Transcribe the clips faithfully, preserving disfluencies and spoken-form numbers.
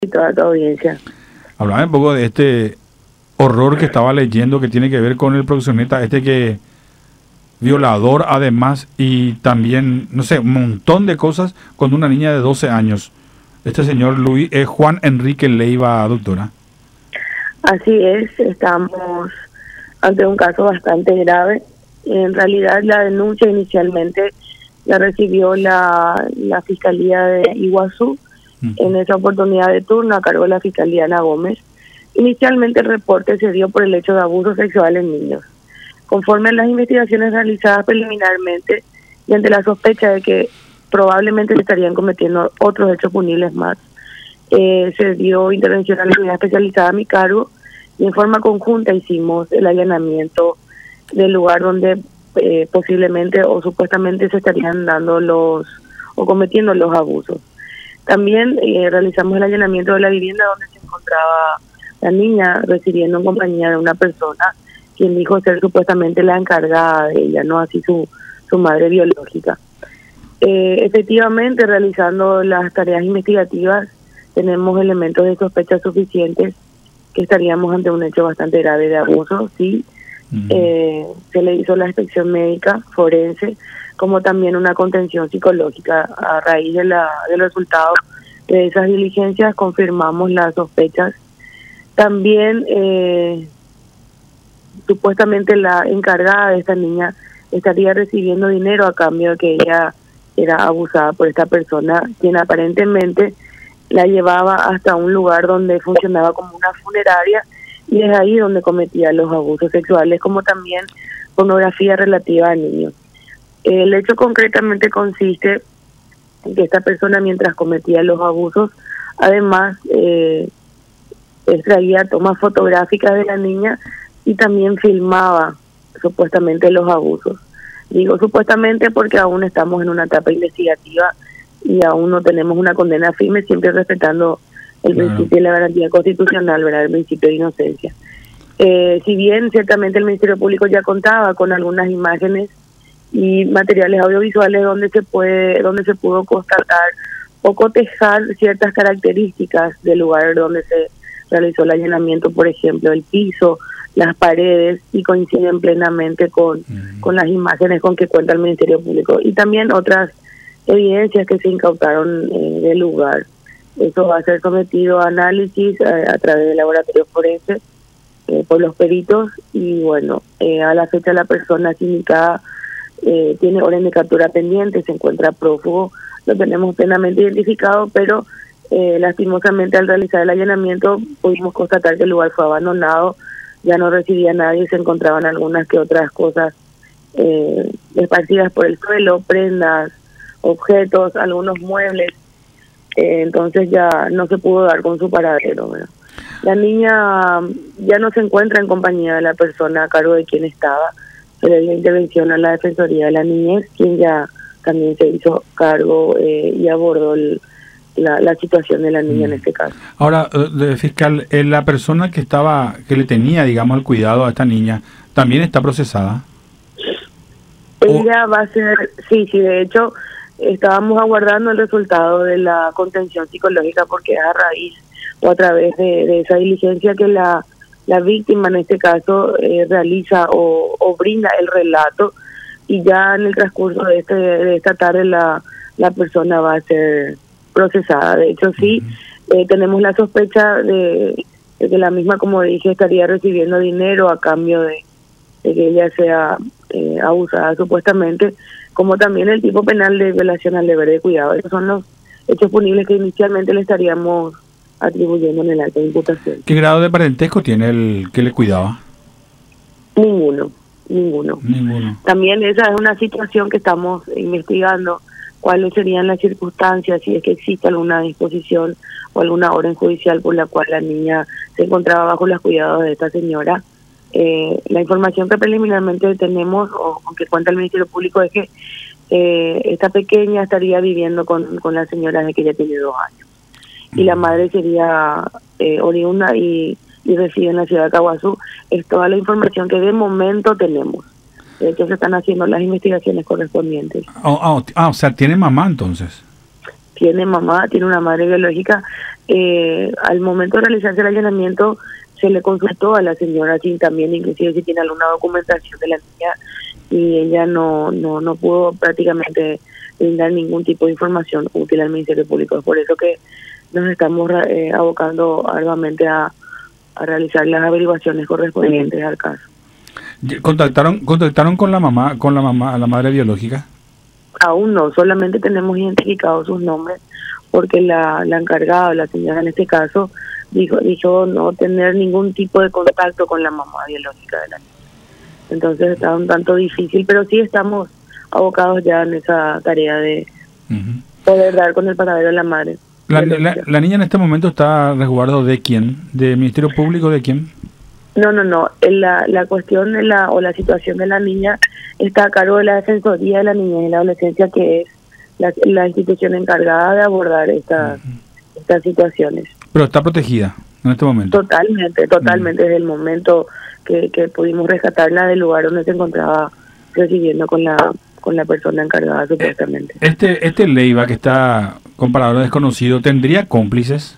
y toda tu audiencia. Hablame un poco de este horror que estaba leyendo que tiene que ver con el proxeneta, este que violador además y también, no sé, un montón de cosas con una niña de doce años. Este señor Luis, eh, Juan Enrique Leiva, doctora. Así es, estamos ante un caso bastante grave. En realidad la denuncia inicialmente la recibió la, la Fiscalía de Iguazú, uh-huh. En esa oportunidad de turno a cargo de la Fiscalía Ana Gómez. Inicialmente el reporte se dio por el hecho de abuso sexual en niños. Conforme a las investigaciones realizadas preliminarmente y ante la sospecha de que probablemente se estarían cometiendo otros hechos punibles más, eh, se dio intervención a la unidad especializada a mi cargo y en forma conjunta hicimos el allanamiento del lugar donde eh, posiblemente o supuestamente se estarían dando los o cometiendo los abusos. También eh, realizamos el allanamiento de la vivienda donde se encontraba la niña residiendo en compañía de una persona quien dijo ser supuestamente la encargada de ella, no así su, su madre biológica. Eh, efectivamente, realizando las tareas investigativas, tenemos elementos de sospecha suficientes que estaríamos ante un hecho bastante grave de abuso, sí. Uh-huh. Eh, se le hizo la inspección médica, forense, como también una contención psicológica. A raíz de la del resultado de esas diligencias confirmamos las sospechas. También eh, supuestamente la encargada de esta niña estaría recibiendo dinero a cambio de que ella era abusada por esta persona, quien aparentemente la llevaba hasta un lugar donde funcionaba como una funeraria y es ahí donde cometía los abusos sexuales, como también pornografía relativa a niños. El hecho concretamente consiste en que esta persona, mientras cometía los abusos, además eh, extraía tomas fotográficas de la niña y también filmaba supuestamente los abusos. Digo supuestamente porque aún estamos en una etapa investigativa y aún no tenemos una condena firme, siempre respetando el claro. principio de la garantía constitucional, ¿verdad? El principio de inocencia. Eh, si bien ciertamente el Ministerio Público ya contaba con algunas imágenes y materiales audiovisuales donde se puede, donde se pudo constatar o cotejar ciertas características del lugar donde se realizó el allanamiento, por ejemplo, el piso, las paredes, y coinciden plenamente con, uh-huh. con las imágenes con que cuenta el Ministerio Público y también otras evidencias que se incautaron eh, del lugar. Eso va a ser sometido a análisis eh, a través del laboratorio forense eh, por los peritos y bueno, eh, a la fecha la persona sindicada eh, tiene orden de captura pendiente, se encuentra prófugo, lo tenemos plenamente identificado, pero eh, lastimosamente al realizar el allanamiento pudimos constatar que el lugar fue abandonado, ya no residía nadie, se encontraban algunas que otras cosas eh, esparcidas por el suelo, prendas, objetos, algunos muebles, eh, entonces ya no se pudo dar con su paradero, ¿verdad? La niña ya no se encuentra en compañía de la persona a cargo de quien estaba, se le dio intervención a la Defensoría de la Niñez, quien ya también se hizo cargo eh, y abordó el, la, la situación de la niña mm. en este caso. Ahora, eh, fiscal, eh, la persona que estaba, que le tenía, digamos, el cuidado a esta niña, ¿también está procesada? Ella va a ser, sí, sí, de hecho estábamos aguardando el resultado de la contención psicológica porque es a raíz o a través de, de esa diligencia que la, la víctima en este caso eh, realiza o, o brinda el relato y ya en el transcurso de, este, de esta tarde la, la persona va a ser procesada. De hecho sí, eh, tenemos la sospecha de, de que la misma, como dije, estaría recibiendo dinero a cambio de, de que ella sea eh, abusada supuestamente, como también el tipo penal de violación al deber de cuidado. Esos son los hechos punibles que inicialmente le estaríamos atribuyendo en el acta de imputación. ¿Qué grado de parentesco tiene el que le cuidaba? Ninguno, ninguno. Ninguno. También esa es una situación que estamos investigando, cuáles serían las circunstancias, si es que existe alguna disposición o alguna orden judicial por la cual la niña se encontraba bajo los cuidados de esta señora. Eh, la información que preliminarmente tenemos o con que cuenta el Ministerio Público es que eh, esta pequeña estaría viviendo con, con la señora desde que ella tiene dos años y la madre sería eh, oriunda y, y reside en la ciudad de Caguazú. Es toda la información que de momento tenemos. De hecho se están haciendo las investigaciones correspondientes. Oh, oh, ah, o sea, ¿tiene mamá entonces? tiene mamá, tiene una madre biológica. Eh, al momento de realizarse el allanamiento se le consultó a la señora si también, inclusive si tiene alguna documentación de la niña, y ella no no no pudo prácticamente brindar ningún tipo de información útil al Ministerio Público. Es por eso que nos estamos eh, abocando arduamente a, a realizar las averiguaciones correspondientes al caso. ¿Contactaron contactaron con la mamá, con la mamá, la madre biológica? Aún no, solamente tenemos identificados sus nombres, porque la, la encargada, la señora en este caso, dijo, dijo no tener ningún tipo de contacto con la mamá biológica de la niña. Entonces está un tanto difícil, pero sí estamos abocados ya en esa tarea de uh-huh. poder dar con el paradero de la madre. La, la, la niña en este momento está a resguardo de quién, ¿del Ministerio Público de quién? No, no, no. La, la cuestión de la, o la situación de la niña está a cargo de la Defensoría de la Niñez y la Adolescencia, que es la, la institución encargada de abordar estas, uh-huh. estas situaciones. Pero está protegida en este momento. Totalmente, totalmente, uh-huh. desde el momento que, que pudimos rescatarla del lugar donde se encontraba recibiendo con la con la persona encargada supuestamente. Este este Leiva, que está con paradero desconocido, ¿tendría cómplices?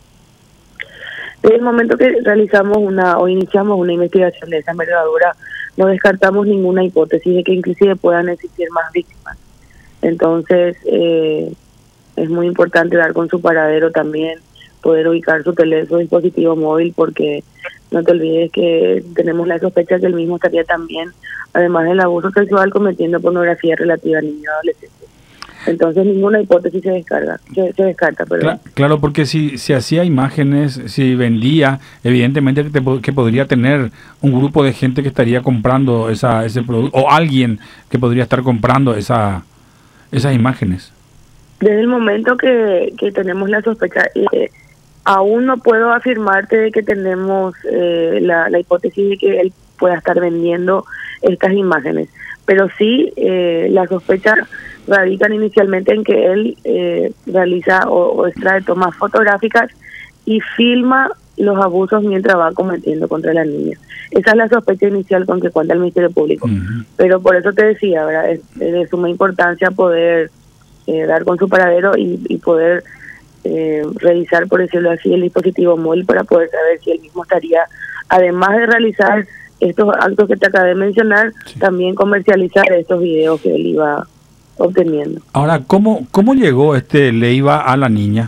Desde el momento que realizamos una o iniciamos una investigación de esa envergadura, no descartamos ninguna hipótesis de que inclusive puedan existir más víctimas. Entonces, eh, es muy importante dar con su paradero también, poder ubicar su teléfono, su dispositivo móvil, porque no te olvides que tenemos la sospecha que el mismo estaría también, además del abuso sexual, cometiendo pornografía relativa a niños y adolescentes. Entonces ninguna hipótesis se descarga, se, se descarta, perdón. Claro, claro, porque si si hacía imágenes, si vendía, evidentemente que, te, que podría tener un grupo de gente que estaría comprando esa ese producto, o alguien que podría estar comprando esa esas imágenes. Desde el momento que, que tenemos la sospecha, eh, aún no puedo afirmarte de que tenemos eh, la, la hipótesis de que él pueda estar vendiendo estas imágenes, pero sí eh, la sospecha radican inicialmente en que él eh, realiza o, o extrae tomas fotográficas y filma los abusos mientras va cometiendo contra la niña. Esa es la sospecha inicial con que cuenta el Ministerio Público. Uh-huh. Pero por eso te decía, ¿verdad? Es, es de suma importancia poder eh, dar con su paradero y, y poder eh, revisar, por decirlo así, el dispositivo móvil para poder saber si él mismo estaría, además de realizar estos actos que te acabé de mencionar, sí, también comercializar estos videos que él iba obteniendo. Ahora, ¿cómo cómo llegó este Leiva a la niña?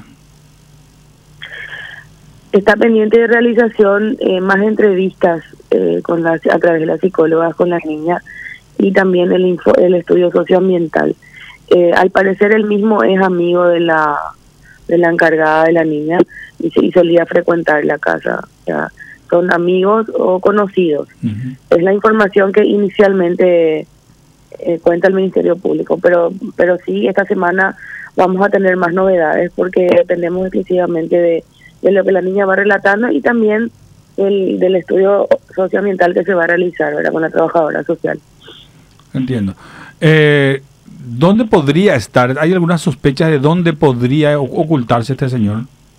Está pendiente de realización eh, más entrevistas eh, con las, a través de las psicólogas con la niña, y también el info, el estudio socioambiental. Eh, al parecer él mismo es amigo de la de la encargada de la niña y, y solía frecuentar la casa. O sea, son amigos o conocidos. Uh-huh. Es la información que inicialmente eh, cuenta el Ministerio Público, pero pero sí, esta semana vamos a tener más novedades porque dependemos exclusivamente de, de lo que la niña va relatando y también el, del estudio socioambiental que se va a realizar, ¿verdad?, con la trabajadora social. Entiendo. Eh, ¿Dónde podría estar? ¿Hay alguna sospecha de dónde podría ocultarse este señor?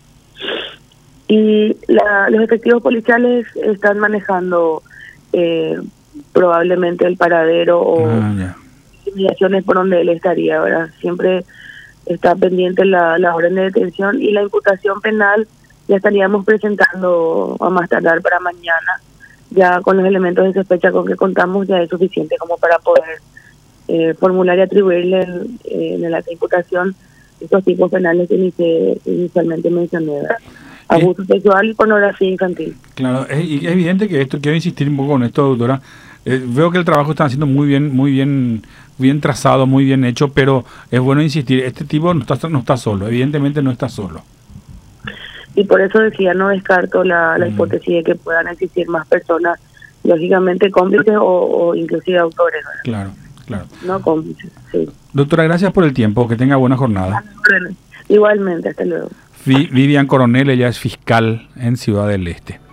Y la, los efectivos policiales están manejando eh, probablemente el paradero o ah, investigaciones por donde él estaría, ¿verdad? Siempre está pendiente la, la orden de detención y la imputación penal ya estaríamos presentando a más tardar para mañana. Ya con los elementos de sospecha con que contamos ya es suficiente como para poder eh, formular y atribuirle en, en la imputación estos tipos penales que inici- inicialmente mencioné, ¿verdad? Abuso eh, sexual y pornografía infantil. Claro, es, es evidente que esto, quiero insistir un poco con esto, doctora. Eh, veo que el trabajo está haciendo muy bien, muy bien, bien trazado, muy bien hecho, pero es bueno insistir, este tipo no está, no está solo, evidentemente no está solo. Y por eso decía, no descarto la, la mm. hipótesis de que puedan existir más personas, lógicamente cómplices o, o inclusive autores, ¿verdad? Claro, claro. No cómplices, sí. Doctora, gracias por el tiempo, que tenga buena jornada. Igualmente, hasta luego. Vivian Coronel, ella es fiscal en Ciudad del Este.